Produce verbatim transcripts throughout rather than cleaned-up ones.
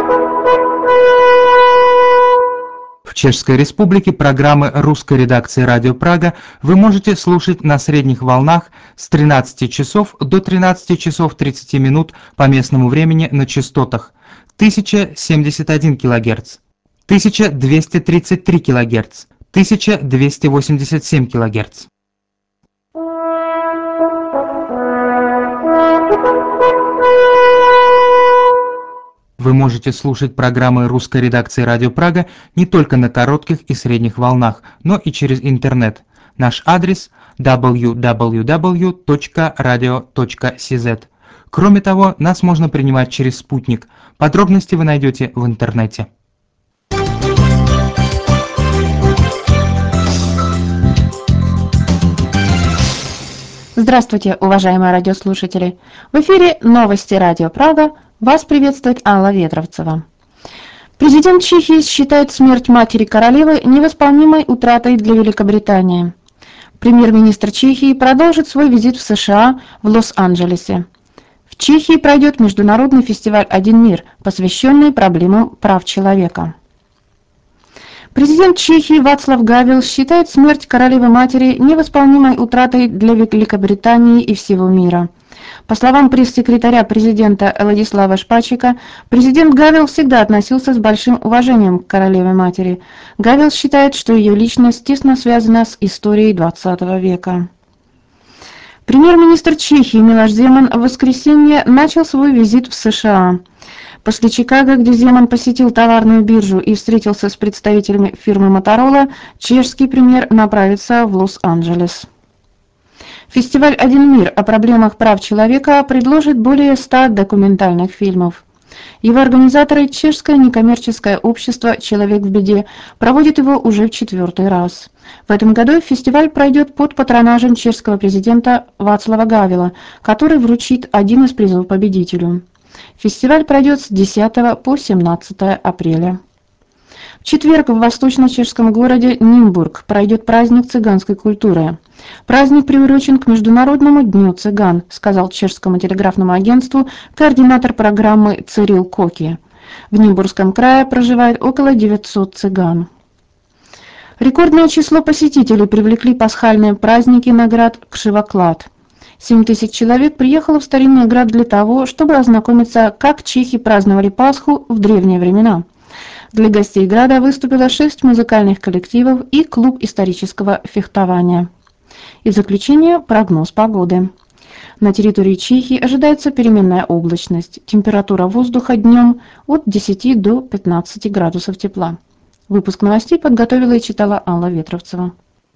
В Чешской Республике программы русской редакции «Радио Прага» вы можете слушать на средних волнах с тринадцати часов до тринадцати часов тридцати минут по местному времени на частотах тысяча семьдесят один килогерц, тысяча двести тридцать три килогерц, тысяча двести восемьдесят семь килогерц. Вы можете слушать программы русской редакции «Радио Прага» не только на коротких и средних волнах, но и через интернет. Наш адрес дабл ю дабл ю дабл ю точка радио точка си зет. Кроме того, нас можно принимать через спутник. Подробности вы найдете в интернете. Здравствуйте, уважаемые радиослушатели! В эфире новости Радио Прага. Вас приветствует Алла Ветровцева. Президент Чехии считает смерть матери королевы невосполнимой утратой для Великобритании. Премьер-министр Чехии продолжит свой визит в США в Лос-Анджелесе. В Чехии пройдет международный фестиваль «Один мир», посвященный проблемам прав человека. Президент Чехии Václav Гавел считает смерть королевы-матери невосполнимой утратой для Великобритании и всего мира. По словам пресс-секретаря президента Владислава Шпачика, президент Гавел всегда относился с большим уважением к королеве-матери. Гавел считает, что ее личность тесно связана с историей двадцатого века. Премьер-министр Чехии Милош Земан в воскресенье начал свой визит в США. После Чикаго, где Земан посетил товарную биржу и встретился с представителями фирмы Motorola, чешский премьер направится в Лос-Анджелес. Фестиваль «Один мир» о проблемах прав человека предложит более ста документальных фильмов. Его организаторы, чешское некоммерческое общество «Человек в беде», проводит его уже в четвертый раз. В этом году фестиваль пройдет под патронажем чешского президента Václava Гавела, который вручит один из призов победителю. Фестиваль пройдет с десятого по семнадцатое апреля. В четверг в восточно-чешском городе Нимбург пройдет праздник цыганской культуры. Праздник приурочен к Международному дню цыган, сказал чешскому телеграфному агентству координатор программы Цирил Коки. В Нимбургском крае проживает около девятисот цыган. Рекордное число посетителей привлекли пасхальные праздники на град Кшивоклад. семь тысяч человек приехало в старинный град для того, чтобы ознакомиться, как чехи праздновали Пасху в древние времена. Для гостей града выступило шесть музыкальных коллективов и клуб исторического фехтования. И в заключение прогноз погоды. На территории Чехии ожидается переменная облачность. Температура воздуха днем от десяти до пятнадцати градусов тепла. Выпуск новостей подготовила и читала Алла Ветровцева.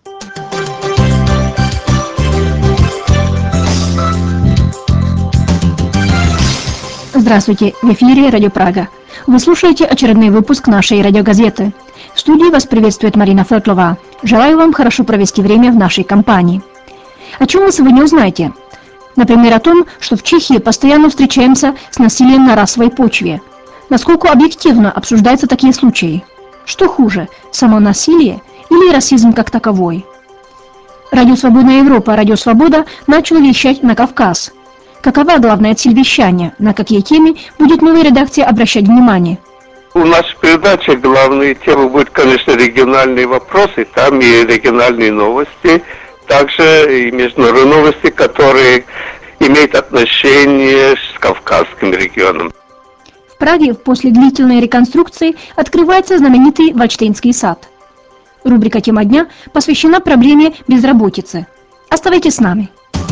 Здравствуйте, в эфире Радио Прага. Вы слушаете очередной выпуск нашей радиогазеты. В студии вас приветствует Марина Фетлова. Желаю вам хорошо провести время в нашей компании. О чем вы сегодня узнаете? Например, о том, что в Чехии постоянно встречаемся с насилием на расовой почве. Насколько объективно обсуждаются такие случаи? Что хуже, само насилие или расизм как таковой? Радио «Свободная Европа», Радио «Свобода» начало вещать на Кавказ. Какова главная цель вещания? На какие темы будет новая редакция обращать внимание? У нашей передачи главные темы будут, конечно, региональные вопросы, там и региональные новости, также и международные новости, которые имеют отношение с Кавказским регионом. В Праге после длительной реконструкции открывается знаменитый Вальштейнский сад. Рубрика «Тема дня» посвящена проблеме безработицы. Оставайтесь с нами.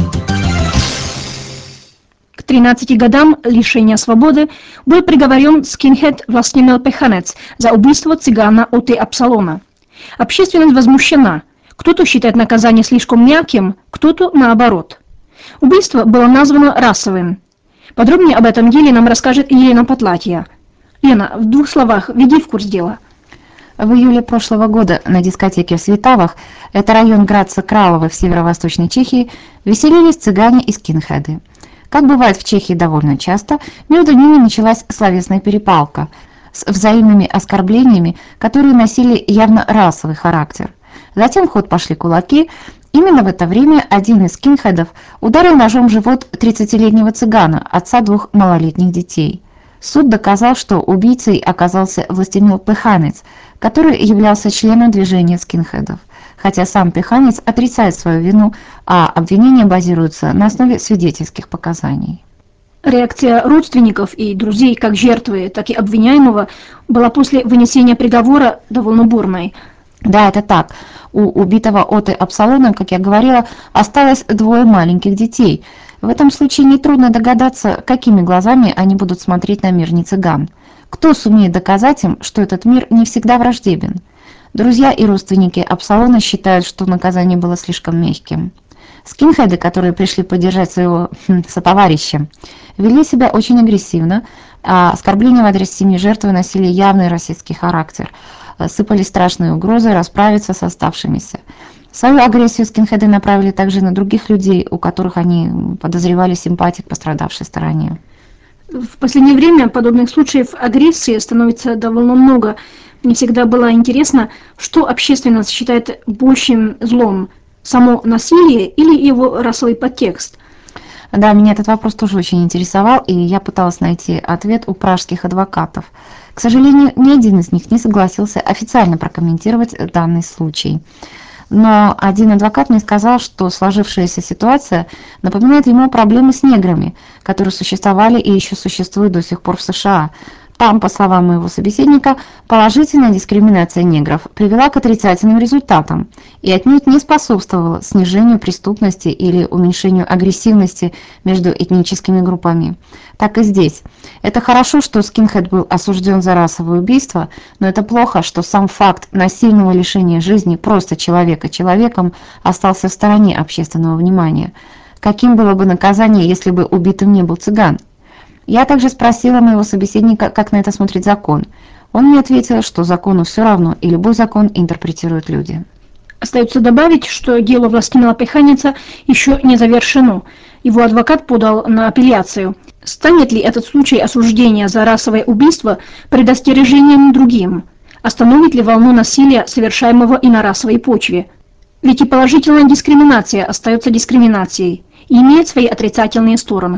К тринадцати годам лишения свободы был приговорен скинхед Vlastimil Pechanec за убийство цыгана Оты Апсалона. Общественность возмущена. Кто-то считает наказание слишком мягким, кто-то наоборот. Убийство было названо расовым. Подробнее об этом деле нам расскажет Елена Потлатья. Лена, в двух словах, введи в курс дела. В июле прошлого года на дискотеке в Светавах, это район Градца Кралова в северо-восточной Чехии, веселились цыгане и скинхеды. Как бывает в Чехии довольно часто, между ними началась словесная перепалка с взаимными оскорблениями, которые носили явно расовый характер. Затем в ход пошли кулаки. Именно в это время один из скинхедов ударил ножом в живот тридцатилетнего цыгана, отца двух малолетних детей. Суд доказал, что убийцей оказался Властимир Пеханец, который являлся членом движения скинхедов, хотя сам Пеханец отрицает свою вину, а обвинения базируются на основе свидетельских показаний. Реакция родственников и друзей как жертвы, так и обвиняемого была после вынесения приговора довольно бурной. Да, это так. У убитого Оты Апсалона, как я говорила, осталось двое маленьких детей. В этом случае нетрудно догадаться, какими глазами они будут смотреть на мир нецыган. Кто сумеет доказать им, что этот мир не всегда враждебен? Друзья и родственники Апсалона считают, что наказание было слишком мягким. Скинхеды, которые пришли поддержать своего хм, сотоварища, вели себя очень агрессивно, а оскорбления в адрес семьи жертвы носили явный расистский характер. Сыпали страшные угрозы расправиться с оставшимися. Свою агрессию скинхеды направили также на других людей, у которых они подозревали симпатии к пострадавшей стороне. В последнее время подобных случаев агрессии становится довольно много. Мне всегда было интересно, что общественность считает большим злом – само насилие или его расовый подтекст? Да, меня этот вопрос тоже очень интересовал, и я пыталась найти ответ у пражских адвокатов. К сожалению, ни один из них не согласился официально прокомментировать данный случай. Но один адвокат мне сказал, что сложившаяся ситуация напоминает ему проблемы с неграми, которые существовали и еще существуют до сих пор в США. Там, по словам моего собеседника, положительная дискриминация негров привела к отрицательным результатам и отнюдь не способствовала снижению преступности или уменьшению агрессивности между этническими группами. Так и здесь. Это хорошо, что скинхед был осужден за расовое убийство, но это плохо, что сам факт насильного лишения жизни просто человека человеком остался в стороне общественного внимания. Каким было бы наказание, если бы убитым не был цыган? Я также спросила моего собеседника, как на это смотрит закон. Он мне ответил, что закону все равно, и любой закон интерпретируют люди. Остается добавить, что дело Властимира Пеханеца еще не завершено. Его адвокат подал на апелляцию. Станет ли этот случай осуждения за расовое убийство предостережением другим? Остановит ли волну насилия, совершаемого и на расовой почве? Ведь и положительная дискриминация остается дискриминацией и имеет свои отрицательные стороны.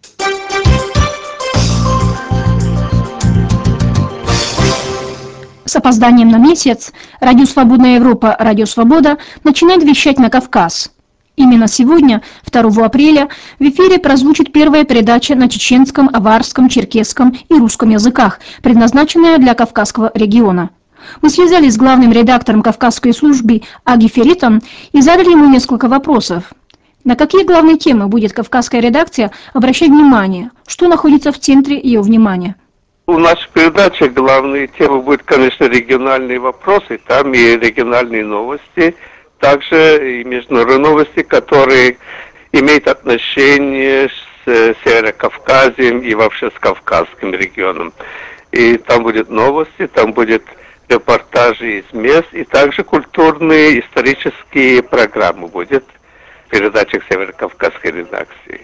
С опозданием на месяц Радио Свободная Европа, Радио Свобода начинает вещать на Кавказ. Именно сегодня, второго апреля, в эфире прозвучит первая передача на чеченском, аварском, черкесском и русском языках, предназначенная для Кавказского региона. Мы связались с главным редактором Кавказской службы Аги Феритом и задали ему несколько вопросов. На какие главные темы будет Кавказская редакция обращать внимание? Что находится в центре ее внимания? У нашей передачи главные темы будут, конечно, региональные вопросы, там и региональные новости, также и международные новости, которые имеют отношение с Северокавказьем и вообще с Кавказским регионом. И там будут новости, там будут репортажи из мест, и также культурные, исторические программы будут в передачах Северокавказской редакции.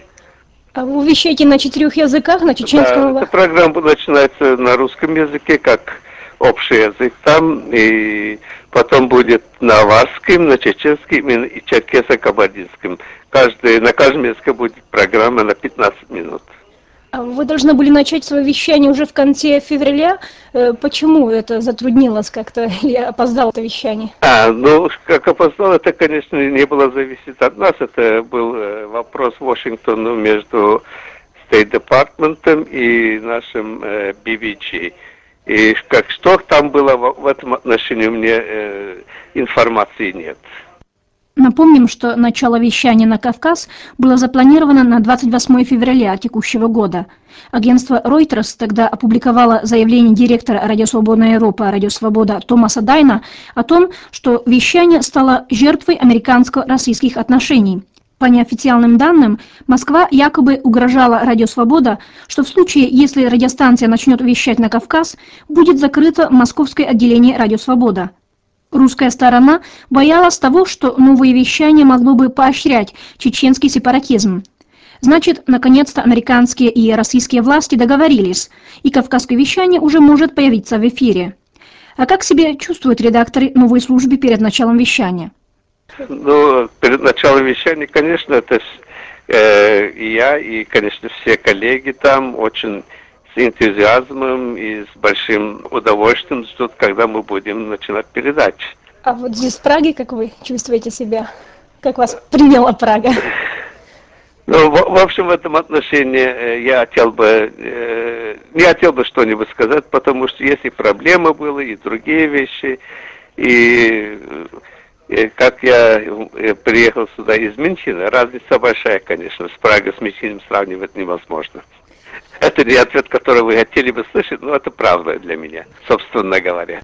А вы вещаете на четырех языках, на чеченском? Да, эта программа начинается на русском языке, как общий язык там, и потом будет на аварском, на чеченском и черкесо-кабардинском. Каждый, на каждом языке будет программа на пятнадцать минут. А вы должны были начать свое вещание уже в конце февраля. Почему это затруднилось как-то или опоздало это вещание? А, ну, как опоздал, это, конечно, не было зависеть от нас. Это был вопрос Вашингтона между State Department и нашим э, би би джи. И как что там было в, в этом отношении, у меня э, информации нет. Напомним, что начало вещания на Кавказ было запланировано на двадцать восьмое февраля текущего года. Агентство Reuters тогда опубликовало заявление директора Радио Свободная Европа, Радио Свобода Томаса Дайна о том, что вещание стало жертвой американско-российских отношений. По неофициальным данным, Москва якобы угрожала Радио Свобода, что в случае, если радиостанция начнет вещать на Кавказ, будет закрыто московское отделение Радио Свобода. Русская сторона боялась того, что новое вещание могло бы поощрять чеченский сепаратизм. Значит, наконец-то американские и российские власти договорились, и кавказское вещание уже может появиться в эфире. А как себя чувствуют редакторы новой службы перед началом вещания? Ну, перед началом вещания, конечно, это э, и я, и, конечно, все коллеги там очень энтузиазмом и с большим удовольствием ждут, когда мы будем начинать передачи. А вот здесь, в Праге, как вы чувствуете себя? Как вас приняла Прага? Ну, в, в общем, в этом отношении э, я хотел бы, э, не хотел бы что-нибудь сказать, потому что есть и проблемы были, и другие вещи. И э, как я э, приехал сюда из Мюнхена, разница большая, конечно. С Прагой, с Мюнхеном сравнивать невозможно. Это не ответ, который вы хотели бы слышать, но это правда для меня, собственно говоря.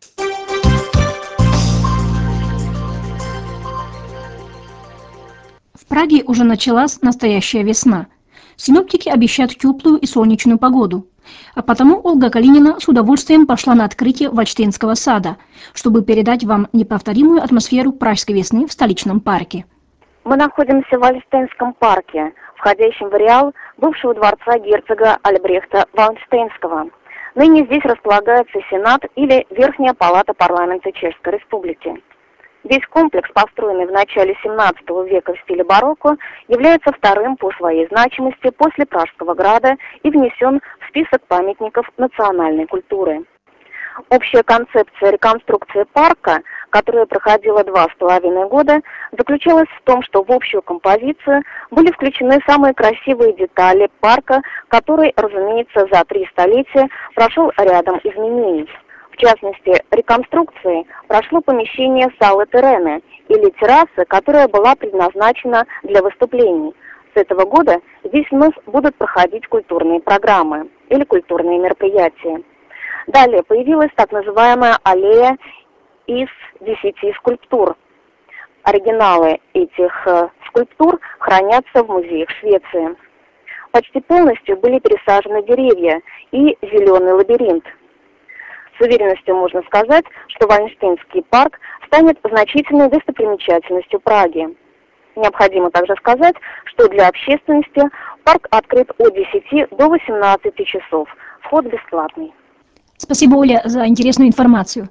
В Праге уже началась настоящая весна. Синоптики обещают теплую и солнечную погоду. А потому Ольга Калинина с удовольствием пошла на открытие Вальштейнского сада, чтобы передать вам неповторимую атмосферу пражской весны в столичном парке. Мы находимся в Вальштейнском парке, входящем в ареал бывшего дворца герцога Альбрехта Вальштейнского. Ныне здесь располагается Сенат или Верхняя палата парламента Чешской Республики. Весь комплекс, построенный в начале семнадцатого века в стиле барокко, является вторым по своей значимости после Пражского града и внесен в список памятников национальной культуры. Общая концепция реконструкции парка, которая проходила два с половиной года, заключалась в том, что в общую композицию были включены самые красивые детали парка, который, разумеется, за три столетия прошел рядом изменений. В частности, реконструкцией прошло помещение Салы Терены, или террасы, которая была предназначена для выступлений. С этого года здесь вновь будут проходить культурные программы или культурные мероприятия. Далее появилась так называемая аллея из десяти скульптур. Оригиналы этих э, скульптур хранятся в музеях Швеции. Почти полностью были пересажены деревья и зеленый лабиринт. С уверенностью можно сказать, что Вальштейнский парк станет значительной достопримечательностью Праги. Необходимо также сказать, что для общественности парк открыт от десяти до восемнадцати часов. Вход бесплатный. Спасибо, Оля, за интересную информацию.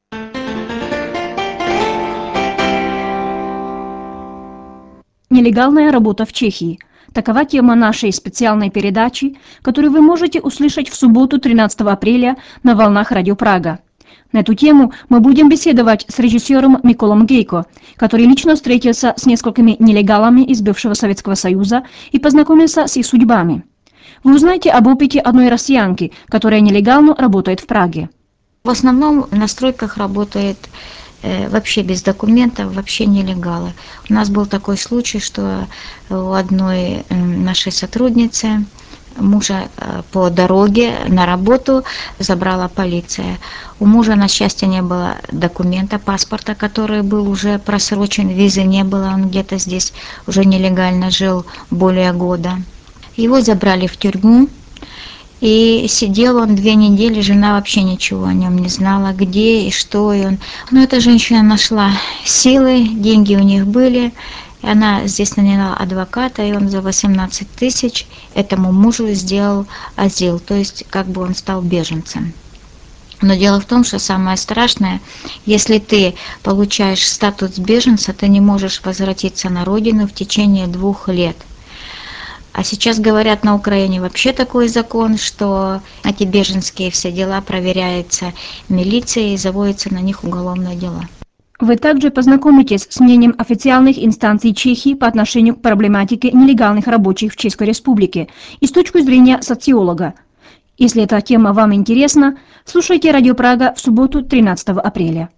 Нелегальная работа в Чехии. Такова тема нашей специальной передачи, которую вы можете услышать в субботу тринадцатого апреля на волнах Радио Прага. На эту тему мы будем беседовать с режиссером Миколом Гейко, который лично встретился с несколькими нелегалами из бывшего Советского Союза и познакомился с их судьбами. Вы узнаете об опыте одной россиянки, которая нелегально работает в Праге. В основном на стройках работает э, вообще без документов, вообще нелегалы. У нас был такой случай, что у одной э, нашей сотрудницы мужа э, по дороге на работу забрала полиция. У мужа, на счастье, не было документа, паспорта, который был уже просрочен, визы не было, он где-то здесь уже нелегально жил более года. Его забрали в тюрьму, и сидел он две недели, жена вообще ничего о нем не знала, где и что. И он... Но эта женщина нашла силы, деньги у них были, и она здесь наняла адвоката, и он за восемнадцать тысяч этому мужу сделал азил, то есть как бы он стал беженцем. Но дело в том, что самое страшное, если ты получаешь статус беженца, ты не можешь возвратиться на родину в течение двух лет. А сейчас, говорят, на Украине вообще такой закон, что эти беженские все дела проверяются милицией и заводятся на них уголовные дела. Вы также познакомитесь с мнением официальных инстанций Чехии по отношению к проблематике нелегальных рабочих в Чешской Республике и с точки зрения социолога. Если эта тема вам интересна, слушайте Радио Прага в субботу тринадцатого апреля.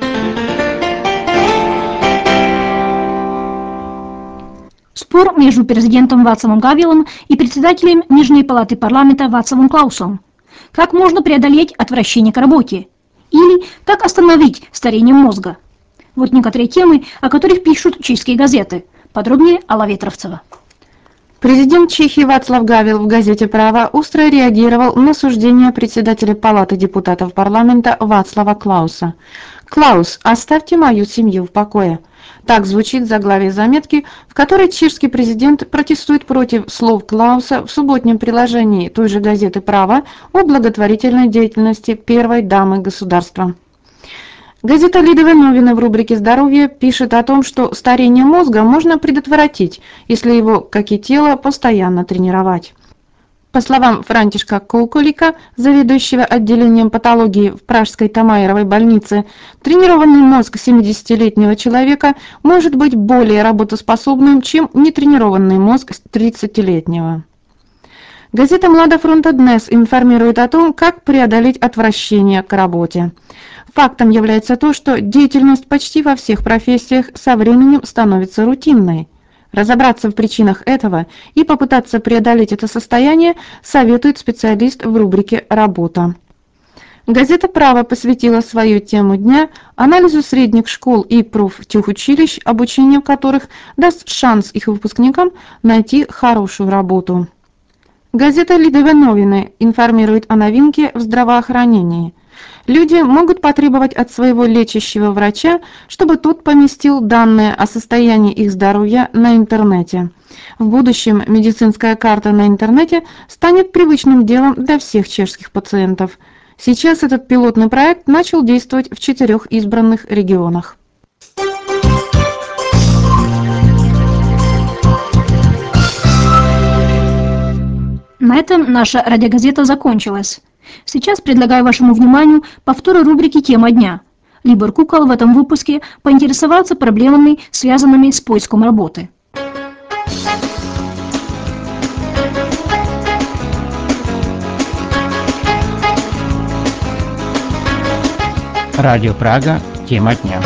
Спор между президентом Вацлавом Гавелом и председателем Нижней палаты парламента Вацлавом Клаусом. Как можно преодолеть отвращение к работе? Или как остановить старение мозга? Вот некоторые темы, о которых пишут чешские газеты. Подробнее Алла Ветровцева. Президент Чехии Вацлав Гавел в газете «Право» остро реагировал на суждение председателя Палаты депутатов парламента Вацлава Клауса. «Клаус, оставьте мою семью в покое». Так звучит заглавие заметки, в которой чешский президент протестует против слов Клауса в субботнем приложении той же газеты «Право» о благотворительной деятельности первой дамы государства. Газета «Лидовые новины» в рубрике «Здоровье» пишет о том, что старение мозга можно предотвратить, если его, как и тело, постоянно тренировать. По словам Франтишка Кукулика, заведующего отделением патологии в Пражской Тамаеровой больнице, тренированный мозг семидесятилетнего человека может быть более работоспособным, чем нетренированный мозг тридцатилетнего. Газета «Млада Фронта Днес» информирует о том, как преодолеть отвращение к работе. Фактом является то, что деятельность почти во всех профессиях со временем становится рутинной. Разобраться в причинах этого и попытаться преодолеть это состояние советует специалист в рубрике «Работа». Газета «Право» посвятила свою тему дня анализу средних школ и профтехучилищ, обучение в которых даст шанс их выпускникам найти хорошую работу. Газета «Лидове новины» информирует о новинке в здравоохранении. Люди могут потребовать от своего лечащего врача, чтобы тот поместил данные о состоянии их здоровья на интернете. В будущем медицинская карта на интернете станет привычным делом для всех чешских пациентов. Сейчас этот пилотный проект начал действовать в четырех избранных регионах. На этом наша радиогазета закончилась. Сейчас предлагаю вашему вниманию повтор рубрики «Тема дня». Либор Кукол в этом выпуске поинтересовался проблемами, связанными с поиском работы. Радио Прага. Тема дня.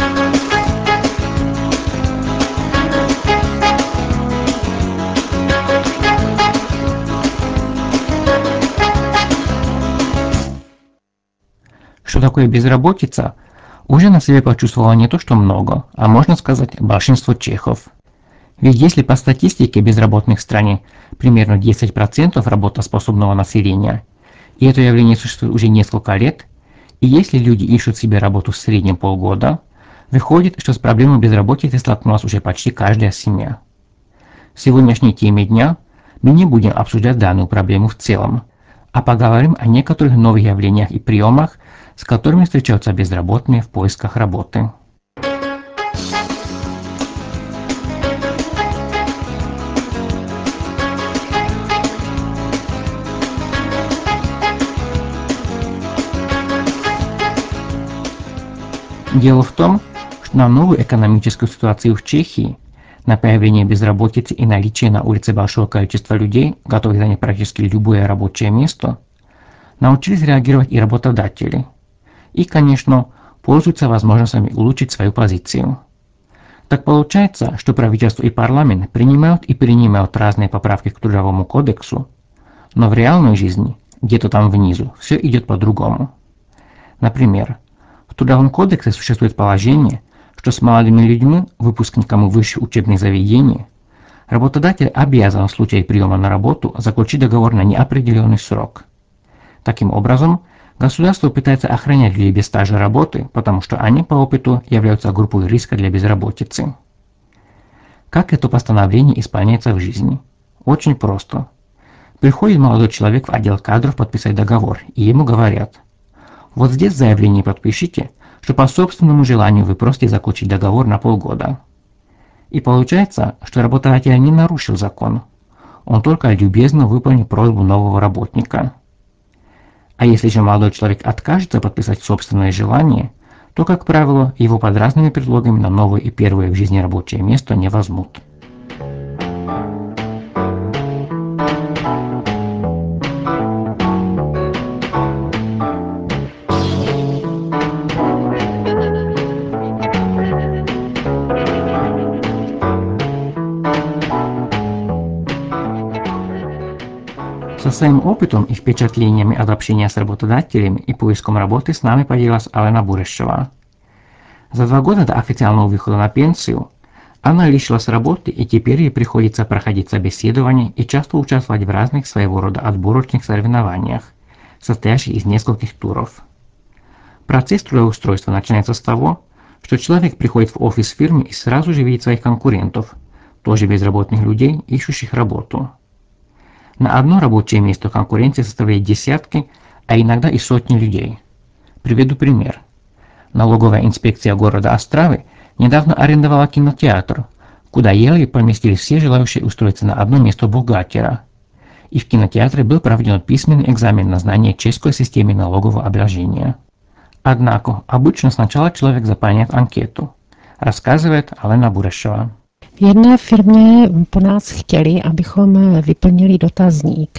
Что такое безработица, уже на себе почувствовало не то что много, а можно сказать большинство чехов. Ведь если по статистике безработных в стране примерно десять процентов работоспособного населения, и это явление существует уже несколько лет, и если люди ищут себе работу в среднем полгода, выходит, что с проблемой безработицы столкнулась уже почти каждая семья. В сегодняшней теме дня мы не будем обсуждать данную проблему в целом, а поговорим о некоторых новых явлениях и приемах, с которыми встречаются безработные в поисках работы. Дело в том, что на новую экономическую ситуацию в Чехии, на появление безработицы и наличие на улице большого количества людей, готовых занять практически любое рабочее место, научились реагировать и работодатели. И, конечно, пользуются возможностями улучшить свою позицию. Так получается, что правительство и парламент принимают и принимают разные поправки к Трудовому кодексу, но в реальной жизни, где-то там внизу, все идет по-другому. Например, в Трудовом кодексе существует положение, что с молодыми людьми, выпускниками высших учебных заведений, работодатель обязан в случае приема на работу заключить договор на неопределенный срок. Таким образом, государство пытается охранять людей без стажа работы, потому что они по опыту являются группой риска для безработицы. Как это постановление исполняется в жизни? Очень просто. Приходит молодой человек в отдел кадров подписать договор, и ему говорят: вот здесь в заявлении подпишите, что по собственному желанию вы просите заключить договор на полгода. И получается, что работодатель не нарушил закон, он только любезно выполнил просьбу нового работника. А если же молодой человек откажется подписать собственное желание, то, как правило, его под разными предлогами на новое и первое в жизни рабочее место не возьмут. Со своим опытом и впечатлениями от общения с работодателями и поиском работы с нами поделилась Алена Бурещева. За два года до официального выхода на пенсию она лишилась работы, и теперь ей приходится проходить собеседования и часто участвовать в разных своего рода отборочных соревнованиях, состоящих из нескольких туров. Процесс трудоустройства начинается с того, что человек приходит в офис фирмы и сразу же видит своих конкурентов, тоже безработных людей, ищущих работу. На одно рабочее место конкуренция составляет десятки, а иногда и сотни людей. Приведу пример. Налоговая инспекция города Островы недавно арендовала кинотеатр, куда еле поместились все желающие устроиться на одно место бухгалтера. и в кинотеатре был проведен письменный экзамен на знание чешской системы налогового обложения. Однако, обычно сначала человек заполняет анкету, рассказывает Alena Burešová. V jedné firmě po nás chtěli, abychom vyplnili dotazník.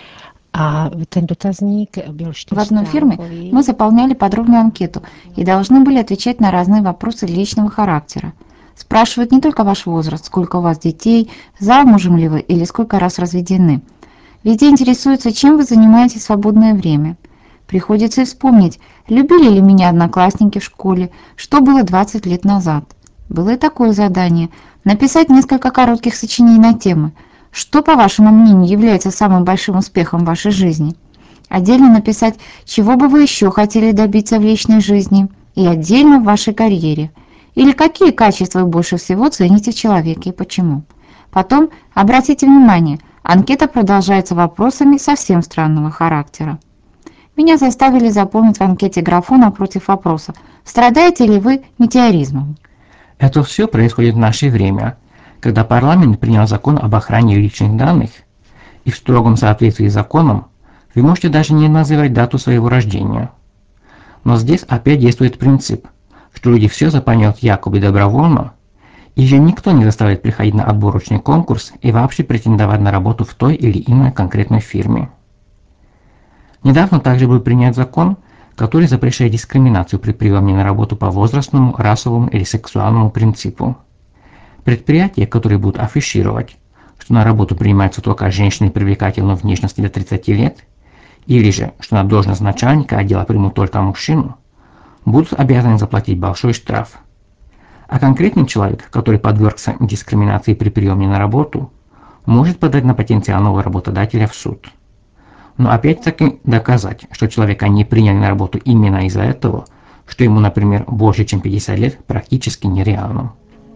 A ten dotazník byl В одной фирме čtyřstránkový. мы заполняли подробную анкету и должны были отвечать на разные вопросы личного характера. Спрашивают не только ваш возраст, сколько у вас детей, замужем ли вы или сколько раз разведены. Везде интересуются, чем вы занимаетесь в свободное время. Приходится и вспомнить, любили ли меня одноклассники в школе, что было двадцать лет назад. Было и такое задание – написать несколько коротких сочинений на темы. Что, по вашему мнению, является самым большим успехом в вашей жизни? Отдельно написать, чего бы вы еще хотели добиться в личной жизни и отдельно в вашей карьере. Или какие качества вы больше всего цените в человеке и почему. Потом, обратите внимание, анкета продолжается вопросами совсем странного характера. Меня заставили заполнить в анкете графу напротив вопроса «Страдаете ли вы метеоризмом?». Это все происходит в наше время, когда парламент принял закон об охране личных данных, и в строгом соответствии с законом вы можете даже не называть дату своего рождения. Но здесь опять действует принцип, что люди все заполняют якобы добровольно, и же никто не заставляет приходить на отборочный конкурс и вообще претендовать на работу в той или иной конкретной фирме. Недавно также был принят закон, который запрещает дискриминацию при приеме на работу по возрастному, расовому или сексуальному принципу. Предприятия, которые будут афишировать, что на работу принимаются только женщины привлекательной внешности до тридцати лет, или же, что на должность начальника отдела примут только мужчину, будут обязаны заплатить большой штраф. А конкретный человек, который подвергся дискриминации при приеме на работу, может подать на потенциального работодателя в суд. Но опять-таки доказать, что человека не приняли на работу именно из-за этого, что ему, например, больше чем пятьдесят лет, практически нереально.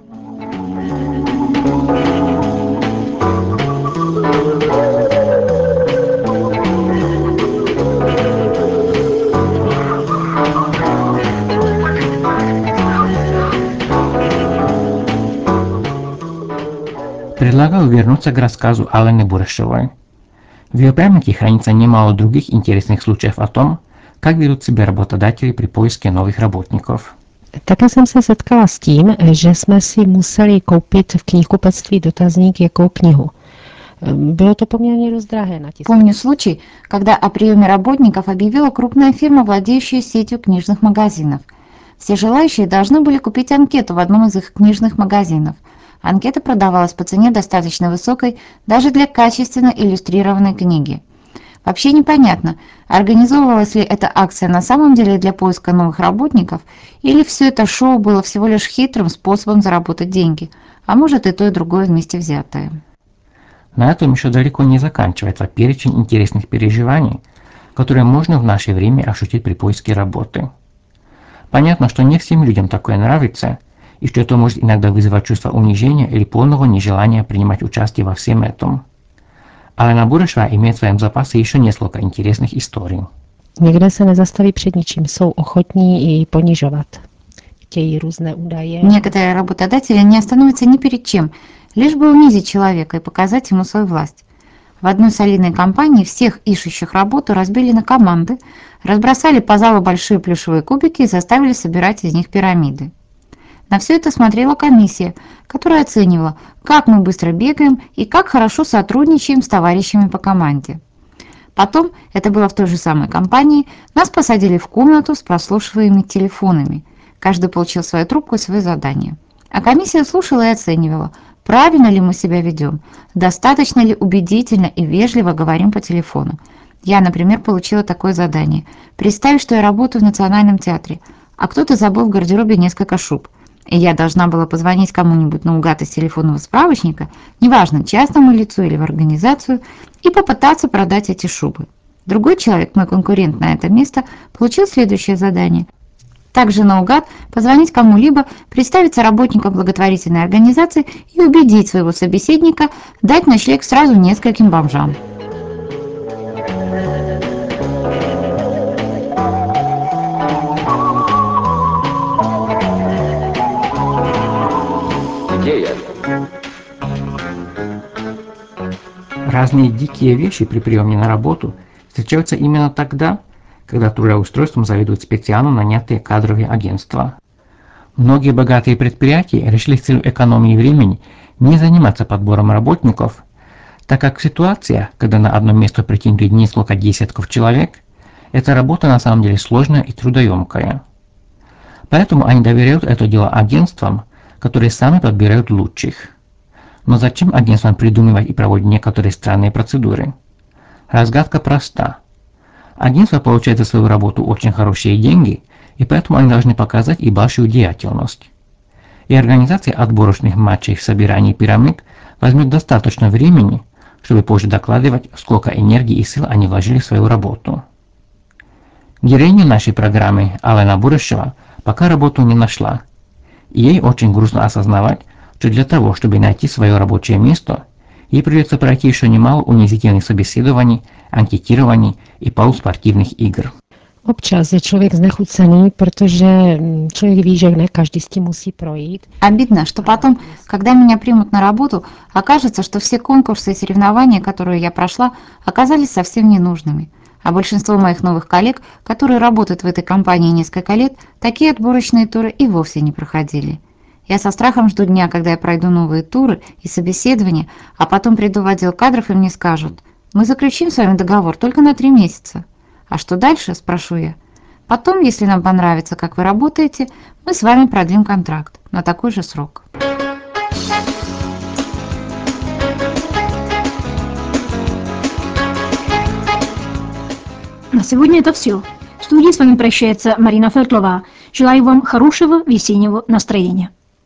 Предлагаю вернуться к рассказу Алены Бурešovой. В ее памяти хранится немало других интересных случаев о том, как ведут себя работодатели при поиске новых работников. Také jsem se setkala s tím, že jsme si museli koupit v knihkupectví dotazník jako knihu. Bylo to poměrně dost drahé na tisku. Помню случай, когда о приеме работников объявила крупная фирма, владеющая сетью книжных магазинов. Все желающие должны были купить анкету в одном из их книжных магазинов. Анкета продавалась по цене достаточно высокой даже для качественно иллюстрированной книги. Вообще непонятно, организовывалась ли эта акция на самом деле для поиска новых работников, или все это шоу было всего лишь хитрым способом заработать деньги, а может и то, и другое вместе взятое. На этом еще далеко не заканчивается перечень интересных переживаний, которые можно в наше время ощутить при поиске работы. Понятно, что не всем людям такое нравится, и что это может иногда вызывать чувство унижения или полного нежелания принимать участие во всем этом. Alena Burešová имеет в своем запасе еще несколько интересных историй. Někde se nezastaví před ničím, jsou ochotní i ponižovat. Chtějí různé údaje. Некоторые работодатели не остановятся ни перед чем, лишь бы унизить человека и показать ему свою власть. В одной солидной компании всех ищущих работу разбили на команды, разбросали по залу большие плюшевые кубики и заставили собирать из них пирамиды. На все это смотрела комиссия, которая оценивала, как мы быстро бегаем и как хорошо сотрудничаем с товарищами по команде. Потом, это было в той же самой компании, нас посадили в комнату с прослушиваемыми телефонами. Каждый получил свою трубку и свое задание. А комиссия слушала и оценивала, правильно ли мы себя ведем, достаточно ли убедительно и вежливо говорим по телефону. Я, например, получила такое задание. Представь, что я работаю в Национальном театре, а кто-то забыл в гардеробе несколько шуб. И я должна была позвонить кому-нибудь наугад из телефонного справочника, неважно, частному лицу или в организацию, и попытаться продать эти шубы. Другой человек, мой конкурент на это место, получил следующее задание. Также наугад позвонить кому-либо, представиться работником благотворительной организации и убедить своего собеседника дать ночлег сразу нескольким бомжам. Разные дикие вещи при приеме на работу встречаются именно тогда, когда трудоустройством заведуют специально нанятые кадровые агентства. Многие богатые предприятия решили с целью экономии времени не заниматься подбором работников, так как ситуация, когда на одно место претендует несколько десятков человек, эта работа на самом деле сложная и трудоемкая. Поэтому они доверяют это дело агентствам, которые сами подбирают лучших. Но зачем агентствам придумывать и проводить некоторые странные процедуры? Разгадка проста. Агентства получают за свою работу очень хорошие деньги, и поэтому они должны показать и большую деятельность. И организация отборочных матчей в собирании пирамид возьмет достаточно времени, чтобы позже докладывать, сколько энергии и сил они вложили в свою работу. Героиня нашей программы, Алена Бурышева, пока работу не нашла. И ей очень грустно осознавать, что для того, чтобы найти свое рабочее место, ей придется пройти еще немало унизительных собеседований, анкетирований и полуспортивных игр. Občas je člověk znechucený, protože člověk ví, že ne každý s tím musí projít. Обидно, что потом, когда меня примут на работу, окажется, что все конкурсы и соревнования, которые я прошла, оказались совсем ненужными. А большинство моих новых коллег, которые работают в этой компании несколько лет, такие отборочные туры и вовсе не проходили. Я со страхом жду дня, когда я пройду новые туры и собеседования, а потом приду в отдел кадров и мне скажут: «Мы заключим с вами договор только на три месяца». «А что дальше?» – спрошу я. «Потом, если нам понравится, как вы работаете, мы с вами продлим контракт на такой же срок». На сегодня это все. В студии с вами прощается Марина Фертлова. Желаю вам хорошего весеннего настроения.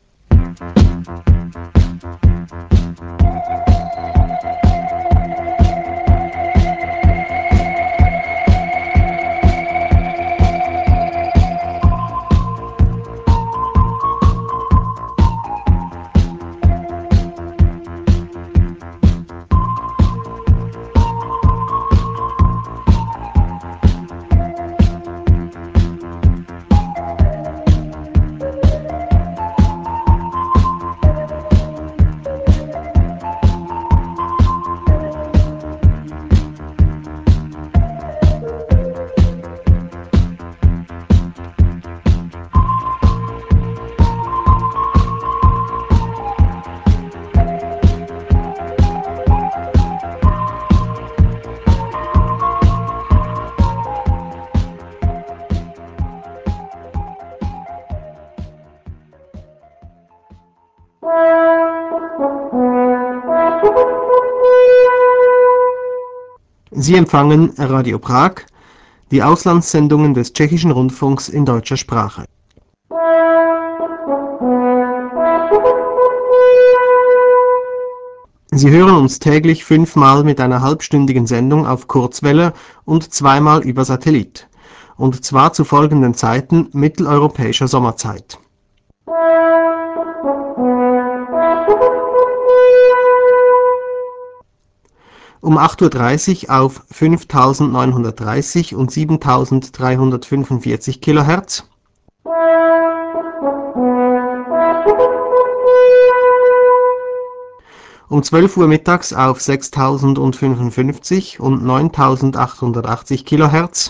Sie empfangen Radio Prag, die Auslandssendungen des Tschechischen Rundfunks in deutscher Sprache. Sie hören uns täglich fünfmal mit einer halbstündigen Sendung auf Kurzwelle und zweimal über Satellit, und zwar zu folgenden Zeiten mitteleuropäischer Sommerzeit. Um acht Uhr dreißig auf fünftausendneunhundertdreißig und siebentausenddreihundertfünfundvierzig Kilohertz. Um zwölf Uhr mittags auf sechstausendfünfundfünfzig und neuntausendachthundertachtzig Kilohertz.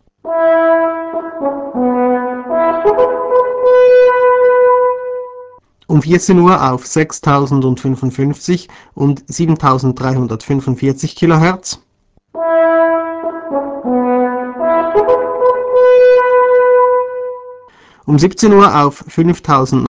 Um vierzehn Uhr auf sechstausendfünfundfünfzig und siebentausenddreihundertfünfundvierzig Kilohertz. Um siebzehn Uhr auf fünftausend